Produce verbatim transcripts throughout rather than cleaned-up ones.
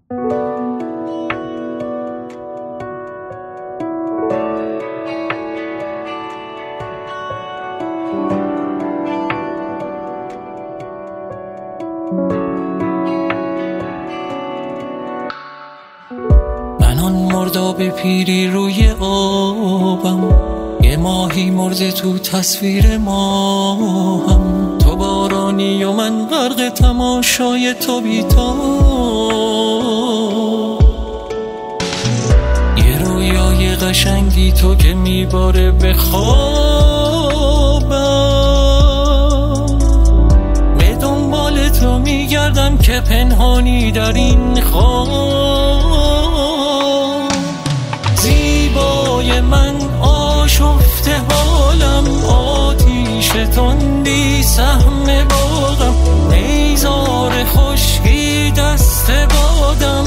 من آن مرداب پیری روی آبم، یه ماهی مرده تو تصویر ما هم. تو بارانی و من غرق تماشای تو بی‌تا، یه رویای قشنگی تو که میباره به خوابم. به دنبال تو میگردم که پنهانی در این خواب. زیبای من آشفته حالم، آتیش تندی سهم باغم، نیزار خشکی دست بادم.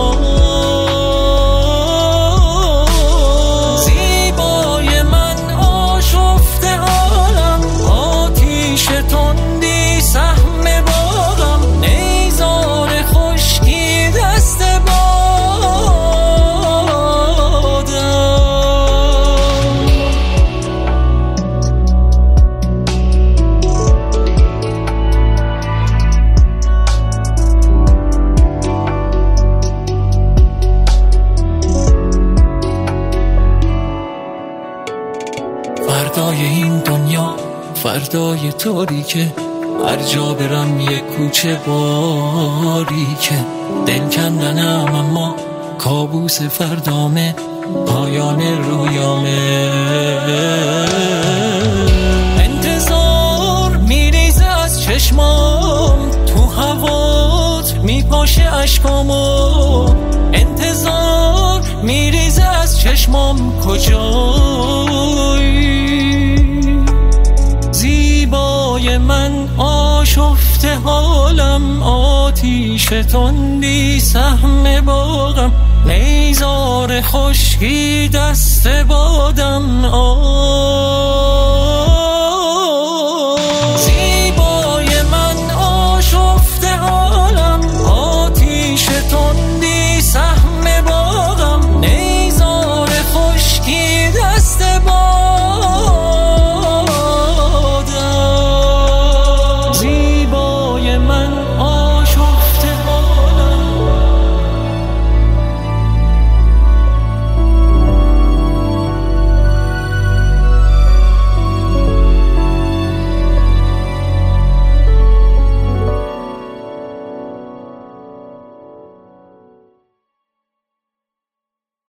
زیبای من آشفته حالم، آتیش تندی سهم باغم، نیزار خشکی دست بادم. فردای این دنیا فردای تاریکه، هر جا برم یک کوچه باریکه. دل کندنم اما کابوس فردامه، پایان رویامه. انتظار میریزه از چشمام، تو هوات میپاشه اشکامو. انتظار میریزه از چشمام، کجایی؟ زیبای من آشفته حالم، آتیش تندی سهم باغم، نیزار خشکی دست بادم.